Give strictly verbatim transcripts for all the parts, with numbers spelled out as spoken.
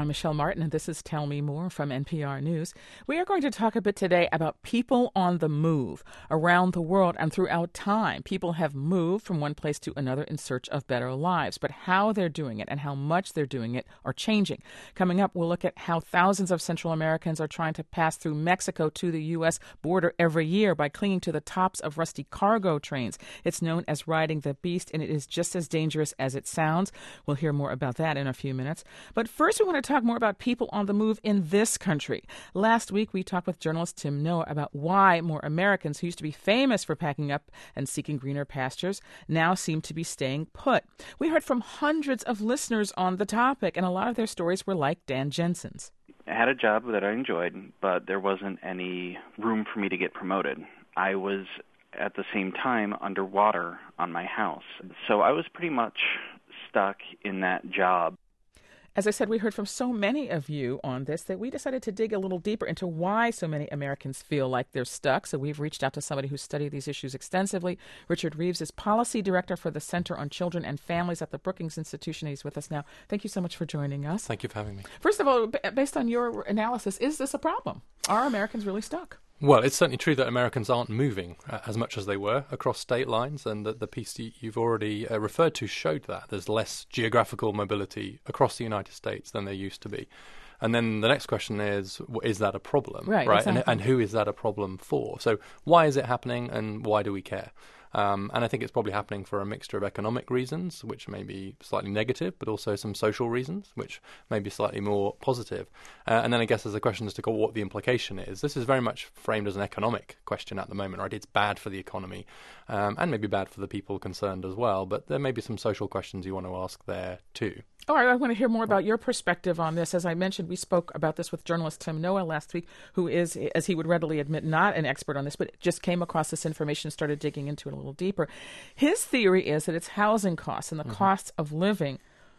I'm Michelle Martin, and this is Tell Me More from N P R News. We are going to talk a bit today about people on the move. Around the world and throughout time, people have moved from one place to another in search of better lives. But how they're doing it and how much they're doing it are changing. Coming up, we'll look at how thousands of Central Americans are trying to pass through Mexico to the U S border every year by clinging to the tops of rusty cargo trains. It's known as riding the beast, and it is just as dangerous as it sounds. We'll hear more about that in a few minutes. But first, we want to talk more about people on the move in this country. Last week, we talked with journalist Tim Noah about why more Americans who used to be famous for packing up and seeking greener pastures now seem to be staying put. We heard from hundreds of listeners on the topic, and a lot of their stories were like Dan Jensen's. I had a job that I enjoyed, but there wasn't any room for me to get promoted. I was, at the same time, underwater on my house. So I was pretty much stuck in that job. As I said, we heard from so many of you on this that we decided to dig a little deeper into why so many Americans feel like they're stuck. So we've reached out to somebody who's studied these issues extensively. Richard Reeves is Policy Director for the Center on Children and Families at the Brookings Institution. He's with us now. Thank you so much for joining us. Thank you for having me. First of all, b- based on your analysis, is this a problem? Are Americans really stuck? Well, it's certainly true that Americans aren't moving uh, as much as they were across state lines, and the, the piece you've already uh, referred to showed that. There's less geographical mobility across the United States than there used to be. And then the next question is, is that a problem? Right, right? Exactly. And, and who is that a problem for? So why is it happening, and why do we care? Um, and I think it's probably happening for a mixture of economic reasons, which may be slightly negative, but also some social reasons, which may be slightly more positive. Uh, and then I guess there's a question as to what the implication is. This is very much framed as an economic question at the moment, right? It's bad for the economy, um, and maybe bad for the people concerned as well. But there may be some social questions you want to ask there too. All right, I want to hear more about your perspective on this. As I mentioned, we spoke about this with journalist Tim Noah last week, who is, as he would readily admit, not an expert on this, but just came across this information and started digging into it a little deeper. His theory is that it's housing costs and the mm-hmm. costs of living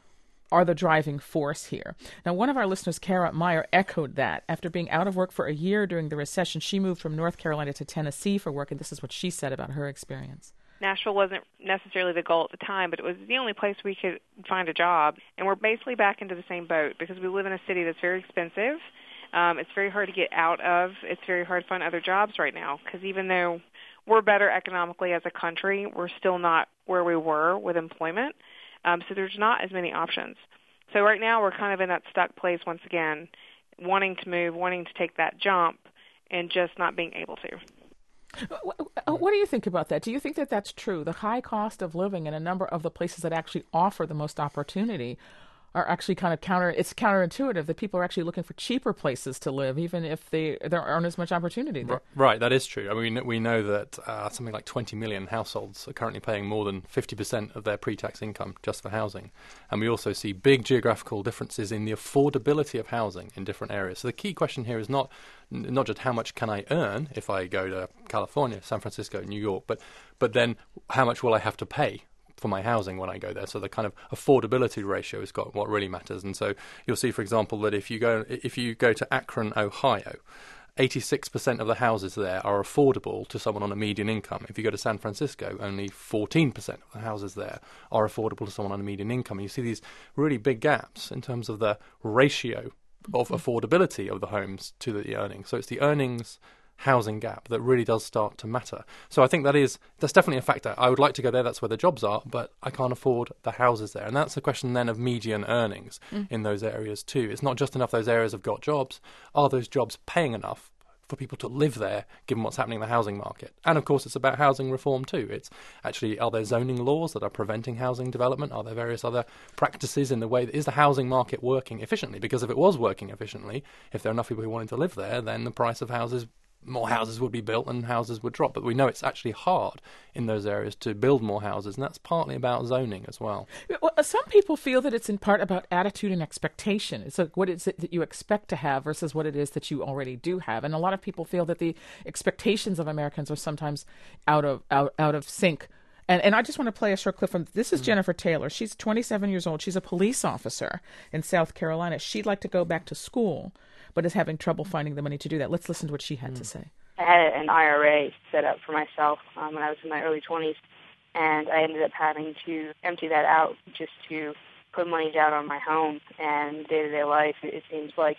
are the driving force here. Now, one of our listeners, Kara Meyer, echoed that. After being out of work for a year during the recession, she moved from North Carolina to Tennessee for work, and this is what she said about her experience. Nashville wasn't necessarily the goal at the time, but it was the only place we could find a job. And we're basically back into the same boat because we live in a city that's very expensive. Um, it's very hard to get out of. It's very hard to find other jobs right now because even though we're better economically as a country, we're still not where we were with employment. Um, so there's not as many options. So right now we're kind of in that stuck place once again, wanting to move, wanting to take that jump, and just not being able to. What do you think about that? Do you think that that's true? The high cost of living in a number of the places that actually offer the most opportunity are actually kind of counter, it's counterintuitive that people are actually looking for cheaper places to live, even if they there aren't as much opportunity there. Right, that is true. I mean, we know that uh, something like twenty million households are currently paying more than fifty percent of their pre-tax income just for housing. And we also see big geographical differences in the affordability of housing in different areas. So the key question here is not not just how much can I earn if I go to California, San Francisco, New York, but but then how much will I have to pay for my housing when I go there. So the kind of affordability ratio is got what really matters. And so you'll see, for example, that if you go if you go to Akron, Ohio, eighty-six percent of the houses there are affordable to someone on a median income. If you go to San Francisco, only fourteen percent of the houses there are affordable to someone on a median income. And you see these really big gaps in terms of the ratio of affordability of the homes to the earnings. So it's the earnings housing gap that really does start to matter. So I think that is that's definitely a factor. I would like to go there, that's where the jobs are, but I can't afford the houses there. And that's a question then of median earnings mm. in those areas too. It's not just enough those areas have got jobs. Are those jobs paying enough for people to live there, given what's happening in the housing market? And of course, it's about housing reform too. It's actually, are there zoning laws that are preventing housing development? Are there various other practices in the way that is the housing market working efficiently? Because if it was working efficiently, if there are enough people who wanted to live there, then the price of houses more houses would be built and houses would drop. But we know it's actually hard in those areas to build more houses, and that's partly about zoning as well. Well, some people feel that it's in part about attitude and expectation. It's like what is it that you expect to have versus what it is that you already do have. And a lot of people feel that the expectations of Americans are sometimes out of out, out of sync. And and I just want to play a short clip from, this is mm-hmm. Jennifer Taylor. She's twenty-seven years old. She's a police officer in South Carolina. She'd like to go back to school, but is having trouble finding the money to do that. Let's listen to what she had mm. to say. I had an I R A set up for myself um, when I was in my early twenties, and I ended up having to empty that out just to put money down on my home, and day-to-day life, it, it seems like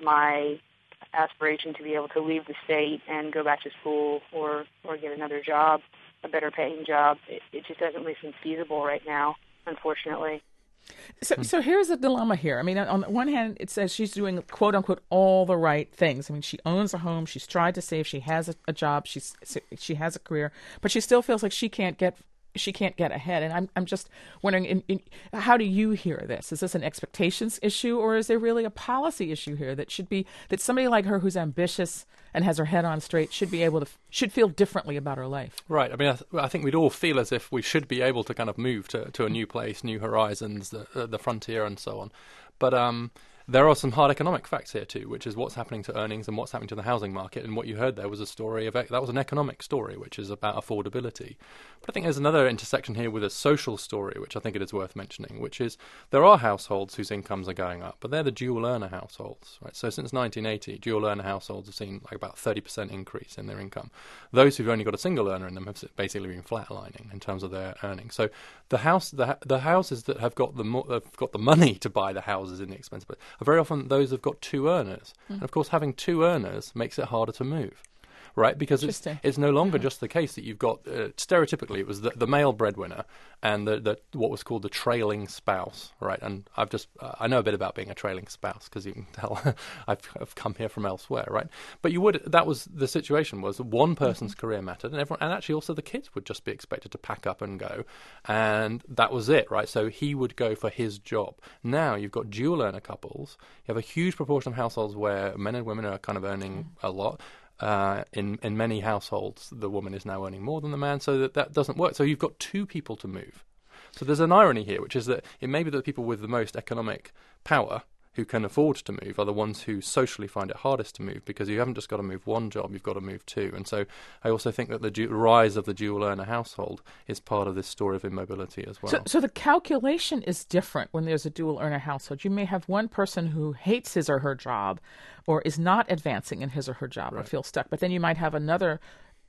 my aspiration to be able to leave the state and go back to school or, or get another job, a better paying job, it, it just doesn't really seem feasible right now, unfortunately. So, so here's the dilemma here. I mean, on the one hand, it says she's doing, quote unquote, all the right things. I mean, she owns a home. She's tried to save. She has a, a job. She's she has a career, but she still feels like she can't get she can't get ahead. And I'm I'm just wondering, in, in, how do you hear this? Is this an expectations issue, or is there really a policy issue here that should be that somebody like her who's ambitious and has her head on straight should be able to should feel differently about her life? Right. I mean, I, th- I think we'd all feel as if we should be able to kind of move to, to a new place, new horizons, the, uh, the frontier, and so on. But um, there are some hard economic facts here too, which is what's happening to earnings and what's happening to the housing market. And what you heard there was a story of that was an economic story, which is about affordability. But I think there's another intersection here with a social story, which I think it is worth mentioning, which is there are households whose incomes are going up, but they're the dual earner households. Right? So since nineteen eighty, dual earner households have seen like about thirty percent increase in their income. Those who've only got a single earner in them have basically been flatlining in terms of their earnings. So the house, the the houses that have got the mo- have got the money to buy the houses in the expensive, but are very often those who've got two earners. Mm. And of course, having two earners makes it harder to move. Right, because it's, it's no longer mm-hmm. just the case that you've got, uh, stereotypically, it was the, the male breadwinner and the, the what was called the trailing spouse, right? And I've just, uh, I know a bit about being a trailing spouse, because you can tell I've, I've come here from elsewhere, right? But you would, that was, the situation was one person's mm-hmm. career mattered, and everyone, and actually also the kids would just be expected to pack up and go, and that was it, right? So he would go for his job. Now you've got dual earner couples, you have a huge proportion of households where men and women are kind of earning mm-hmm. a lot. Uh, in, in many households, the woman is now earning more than the man, so that, that doesn't work. So you've got two people to move. So there's an irony here, which is that it may be that the people with the most economic power who can afford to move are the ones who socially find it hardest to move, because you haven't just got to move one job, you've got to move two. And so I also think that the du- rise of the dual earner household is part of this story of immobility as well. So, so the calculation is different when there's a dual earner household. You may have one person who hates his or her job or is not advancing in his or her job right. or feels stuck, but then you might have another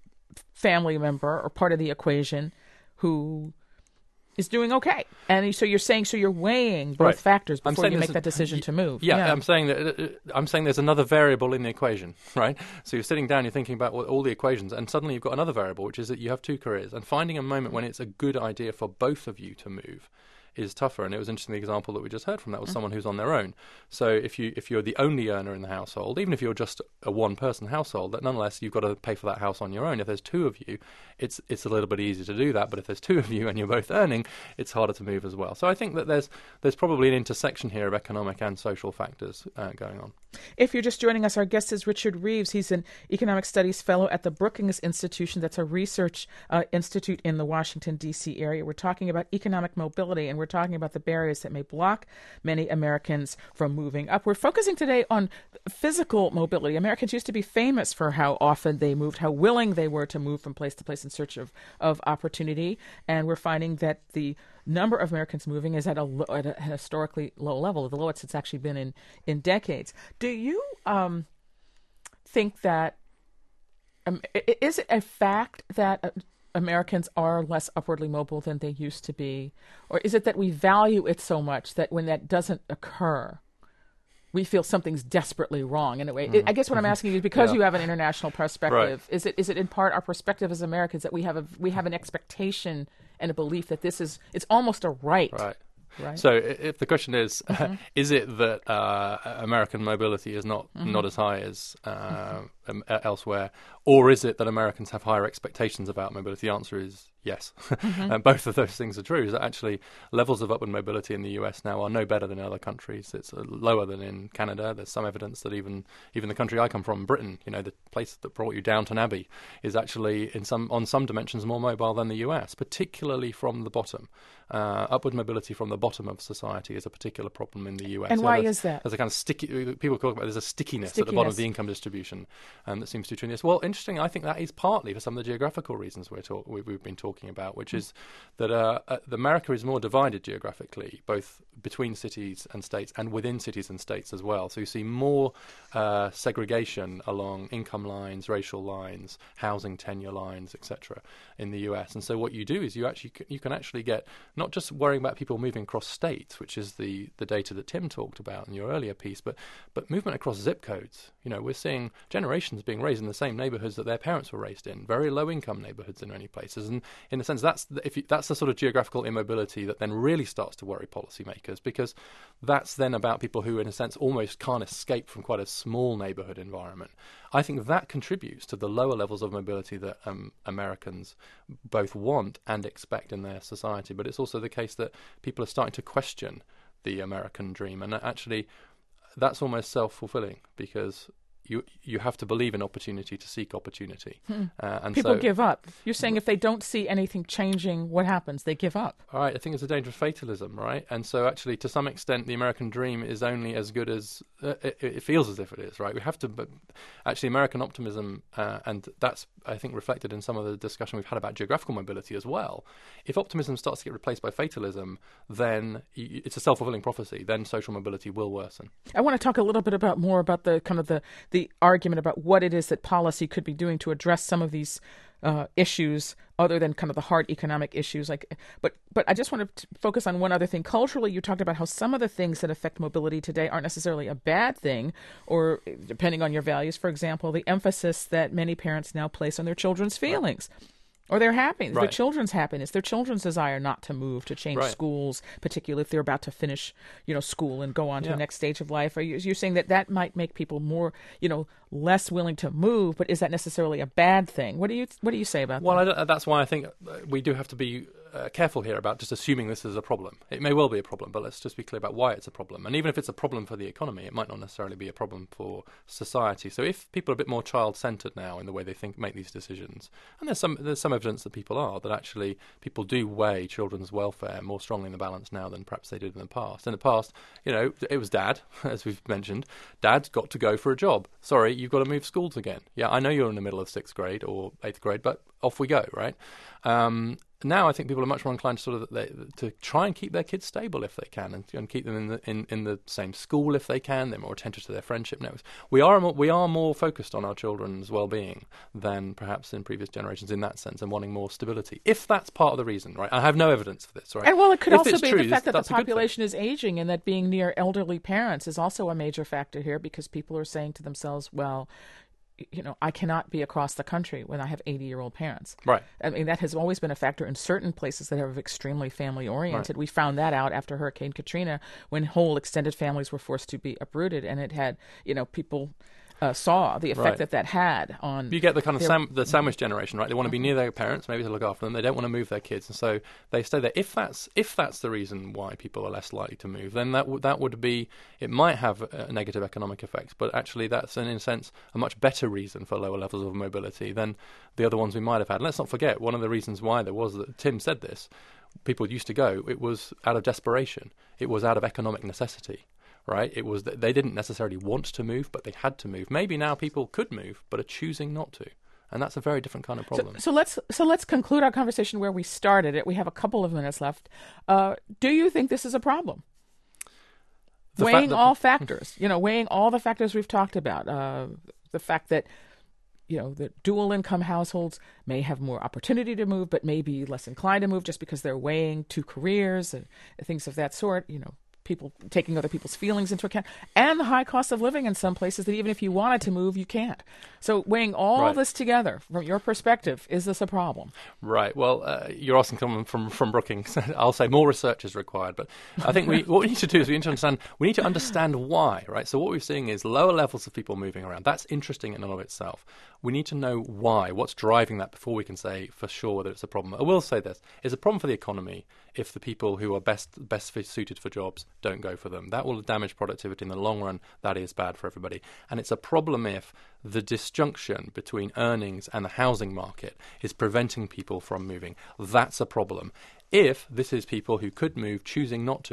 family member or part of the equation who is doing okay. And so you're saying, so you're weighing both right. factors before you make that decision y- to move. Yeah, yeah, I'm saying that uh, I'm saying there's another variable in the equation, right? So you're sitting down, you're thinking about all, all the equations, and suddenly you've got another variable, which is that you have two careers, and finding a moment when it's a good idea for both of you to move is tougher. And it was interesting, the example that we just heard from that was mm-hmm. someone who's on their own. So if you if you're the only earner in the household, even if you're just a one person household, that nonetheless you've got to pay for that house on your own. If there's two of you, it's it's a little bit easier to do that. But if there's two of you and you're both earning, it's harder to move as well. So I think that there's there's probably an intersection here of economic and social factors uh, going on. If you're just joining us, our guest is Richard Reeves. He's an economic studies fellow at the Brookings Institution. That's a research uh, institute in the Washington, D C area. We're talking about economic mobility, and we're talking about the barriers that may block many Americans from moving up. We're focusing today on physical mobility. Americans used to be famous for how often they moved, how willing they were to move from place to place in search of, of opportunity. And we're finding that the number of Americans moving is at a, lo- at a historically low level, the lowest it's actually been in, in decades. Do you um, think that, um, is it a fact that uh, Americans are less upwardly mobile than they used to be? Or is it that we value it so much that when that doesn't occur, we feel something's desperately wrong in a way? Mm. I guess what I'm asking you is, because yeah. you have an international perspective, right. is it is it in part our perspective as Americans that we have a we have an expectation and a belief that this is, it's almost a right. Right. Right. So if the question is, mm-hmm. is it that uh, American mobility is not, mm-hmm. not as high as uh, mm-hmm. um, elsewhere, or is it that Americans have higher expectations about mobility? The answer is yes. Mm-hmm. And both of those things are true. Is that actually levels of upward mobility in the U S now are no better than in other countries. It's uh, lower than in Canada. There's some evidence that even even the country I come from, Britain, you know, the place that brought you Downton Abbey, is actually in some on some dimensions more mobile than the U S, particularly from the bottom. Uh, upward mobility from the bottom of society is a particular problem in the U S. And so why there's, is that? There's a kind of sticky, people talk about there's a stickiness, stickiness. at the bottom of the income distribution um, that seems to be true in this. Well, interesting, I think that is partly for some of the geographical reasons we're talk- we, we've been talking about, which mm. is that uh, uh, America is more divided geographically, both between cities and states and within cities and states as well. So you see more uh, segregation along income lines, racial lines, housing tenure lines, et cetera in the U S. And so what you do is you actually you can actually get not just worrying about people moving across states, which is the, the data that Tim talked about in your earlier piece, but but movement across zip codes. You know, we're seeing generations being raised in the same neighborhoods that their parents were raised in, very low income neighborhoods in many places. And in a sense, that's the, if you, that's the sort of geographical immobility that then really starts to worry policymakers, because that's then about people who, in a sense, almost can't escape from quite a small neighborhood environment. I think that contributes to the lower levels of mobility that um, Americans both want and expect in their society. But it's also the case that people are starting to question the American dream, and actually that's almost self-fulfilling, because you you have to believe in opportunity to seek opportunity. Hmm. Uh, and people so, give up. You're saying if they don't see anything changing, what happens? They give up. All right, I think it's a dangerous fatalism, right? And so actually, to some extent, the American dream is only as good as uh, it, it feels as if it is, right? We have to, but actually, American optimism, uh, and that's, I think, reflected in some of the discussion we've had about geographical mobility as well. If optimism starts to get replaced by fatalism, then it's a self-fulfilling prophecy. Then social mobility will worsen. I want to talk a little bit about more about the kind of the the argument about what it is that policy could be doing to address some of these uh, issues, other than kind of the hard economic issues. Like, but but I just want to focus on one other thing. Culturally, you talked about how some of the things that affect mobility today aren't necessarily a bad thing, or depending on your values. For example, the emphasis that many parents now place on their children's feelings. Right. Or their happiness, right. their children's happiness, their children's desire not to move, to change right. schools, particularly if they're about to finish, you know, school and go on to yeah. the next stage of life. Are you you're saying that that might make people more, you know, less willing to move, but is that necessarily a bad thing? What do you what do you say about well, that? Well, I, that's why I think we do have to be uh, careful here about just assuming this is a problem. It may well be a problem, but let's just be clear about why it's a problem. And even if it's a problem for the economy, it might not necessarily be a problem for society. So if people are a bit more child-centered now in the way they think, make these decisions, and there's some there's some evidence that people are, that actually people do weigh children's welfare more strongly in the balance now than perhaps they did in the past. In the past, you know, it was dad, as we've mentioned. Dad's got to go for a job. Sorry, you've got to move schools again. Yeah, I know you're in the middle of sixth grade or eighth grade, but off we go, right? Um, now I think people are much more inclined to sort of they, to try and keep their kids stable if they can, and, and keep them in the in, in the same school if they can. They're more attentive to their friendship networks. We are more, we are more focused on our children's well-being than perhaps in previous generations in that sense, and wanting more stability. If that's part of the reason, right? I have no evidence for this, right? And well, it could if also be true, the fact that the population is aging, and that being near elderly parents is also a major factor here, because people are saying to themselves, well, you know, I cannot be across the country when I have eighty-year-old parents. Right. I mean, that has always been a factor in certain places that are extremely family-oriented. Right. We found that out after Hurricane Katrina, when whole extended families were forced to be uprooted, and it had, you know, people uh, saw the effect right. that that had on... You get the kind of their, sam- the sandwich generation, right? They want to be near their parents, maybe to look after them. They don't want to move their kids, and so they stay there. If that's if that's the reason why people are less likely to move, then that w- that would be, it might have a negative economic effect, but actually that's, in a sense, a much better reason for lower levels of mobility than the other ones we might have had. And let's not forget, one of the reasons why there was, that Tim said this, people used to go, it was out of desperation. It was out of economic necessity. Right? It was that they didn't necessarily want to move, but they had to move. Maybe now people could move, but are choosing not to. And that's a very different kind of problem. So, so let's so let's conclude our conversation where we started it. We have a couple of minutes left. Uh, do you think this is a problem? The weighing that, all factors, you know, weighing all the factors we've talked about. Uh, the fact that, you know, that dual income households may have more opportunity to move, but may be less inclined to move just because they're weighing two careers and things of that sort, you know. People taking other people's feelings into account, and the high cost of living in some places that even if you wanted to move, you can't. So weighing all right. this together, from your perspective, is this a problem? Right. Well, uh, you're asking someone from, from Brookings. I'll say more research is required, but I think we what we need to do is we need to understand we need to understand why, right? So what we're seeing is lower levels of people moving around. That's interesting in and of itself. We need to know why, what's driving that before we can say for sure whether it's a problem. I will say this, it's a problem for the economy if the people who are best best suited for jobs don't go for them. That will damage productivity in the long run. That is bad for everybody. And it's a problem if the disjunction between earnings and the housing market is preventing people from moving. That's a problem. If this is people who could move choosing not to,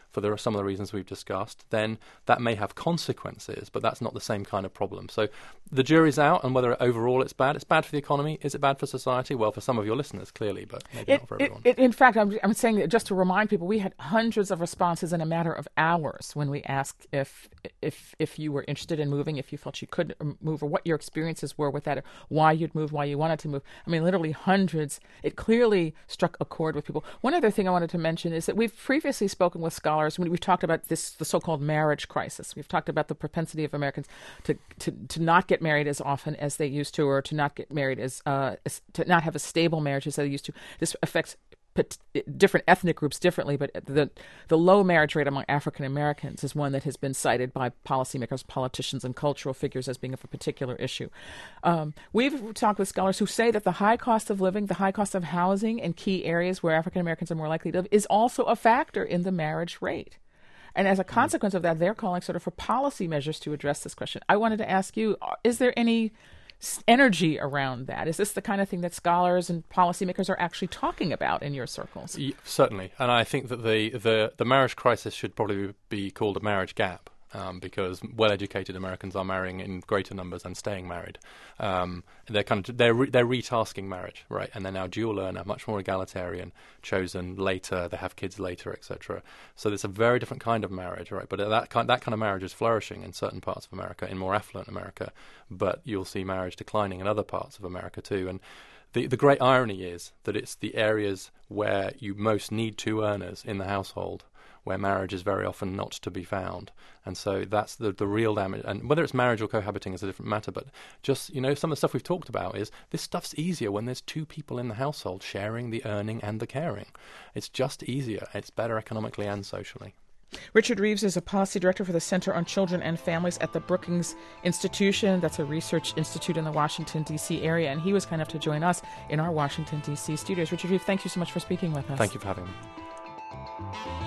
for the, some of the reasons we've discussed, then that may have consequences, but that's not the same kind of problem. So the jury's out on whether overall it's bad. It's bad for the economy. Is it bad for society? Well, for some of your listeners, clearly, but maybe it, not for it, everyone. It, in fact, I'm, I'm saying that just to remind people, we had hundreds of responses in a matter of hours when we asked if if if you were interested in moving, if you felt you could move, or what your experiences were with that, or why you'd move, why you wanted to move. I mean, literally hundreds. It clearly struck a chord with people. One other thing I wanted to mention is that we've previously spoken with scholars when we've talked about this, the so-called marriage crisis. We've talked about the propensity of Americans to, to, to not get married as often as they used to, or to not get married as, uh, as to not have a stable marriage as they used to. This affects different ethnic groups differently, but the the low marriage rate among African Americans is one that has been cited by policymakers, politicians, and cultural figures as being of a particular issue. Um, we've talked with scholars who say that the high cost of living, the high cost of housing in key areas where African Americans are more likely to live is also a factor in the marriage rate. And as a consequence of that, they're calling sort of for policy measures to address this question. I wanted to ask you, is there any energy around that? Is this the kind of thing that scholars and policymakers are actually talking about in your circles? Yeah, certainly. And I think that the, the, the marriage crisis should probably be called a marriage gap. Um, because well-educated Americans are marrying in greater numbers and staying married. Um, they're kind of they're re- they're retasking marriage, right? And they're now dual learner, much more egalitarian, chosen later. They have kids later, et cetera. So it's a very different kind of marriage, right? But that kind that kind of marriage is flourishing in certain parts of America, in more affluent America. But you'll see marriage declining in other parts of America too. And the the great irony is that it's the areas where you most need two earners in the household where marriage is very often not to be found. And so that's the, the real damage. And whether it's marriage or cohabiting is a different matter, but just, you know, some of the stuff we've talked about is this stuff's easier when there's two people in the household sharing the earning and the caring. It's just easier. It's better economically and socially. Richard Reeves is a policy director for the Center on Children and Families at the Brookings Institution. That's a research institute in the Washington, D C area, and he was kind enough to join us in our Washington, D C studios. Richard Reeves, thank you so much for speaking with us. Thank you for having me.